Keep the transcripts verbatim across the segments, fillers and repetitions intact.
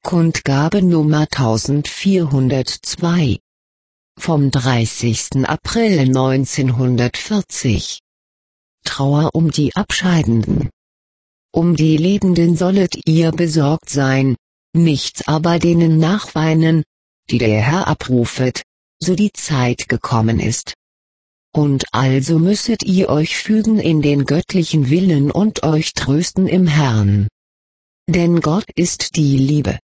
Kundgabe Nummer eintausendvierhundertzwei. Vom dreißigsten April neunzehnhundertvierzig. Trauer um die Abscheidenden. Um die Lebenden sollet ihr besorgt sein, nicht aber denen nachweinen, die der Herr abrufet, so die Zeit gekommen ist. Und also müsset ihr euch fügen in den göttlichen Willen und euch trösten im Herrn. Denn Gott ist die Liebe.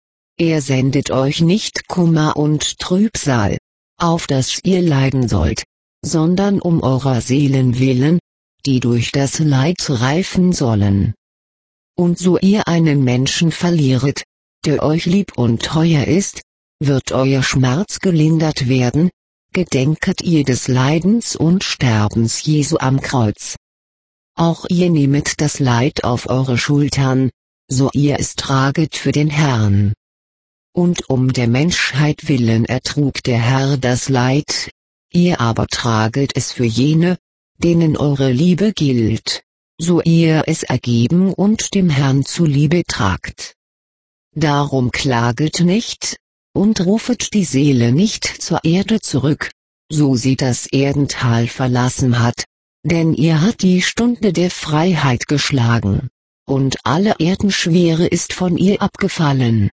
Er sendet euch nicht Kummer und Trübsal, auf dass ihr leiden sollt, sondern um eurer Seelen willen, die durch das Leid reifen sollen. Und so ihr einen Menschen verlieret, der euch lieb und teuer ist, wird euer Schmerz gelindert werden, gedenket ihr des Leidens und Sterbens Jesu am Kreuz. Auch ihr nehmet das Leid auf eure Schultern, so ihr es traget für den Herrn. Und um der Menschheit willen ertrug der Herr das Leid, ihr aber traget es für jene, denen eure Liebe gilt, so ihr es ergeben und dem Herrn zuliebe tragt. Darum klaget nicht, und rufet die Seele nicht zur Erde zurück, so sie das Erdental verlassen hat, denn ihr hat die Stunde der Freiheit geschlagen, und alle Erdenschwere ist von ihr abgefallen.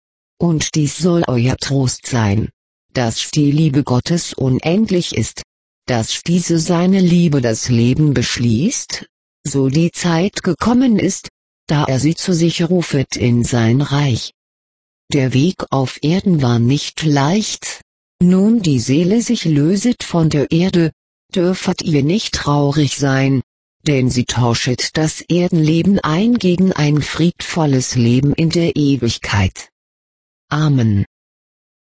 Und dies soll euer Trost sein, dass die Liebe Gottes unendlich ist, dass diese seine Liebe das Leben beschließt, so die Zeit gekommen ist, da er sie zu sich rufet in sein Reich. Der Weg auf Erden war nicht leicht, nun die Seele sich löset von der Erde, dürfet ihr nicht traurig sein, denn sie tauschet das Erdenleben ein gegen ein friedvolles Leben in der Ewigkeit. Amen.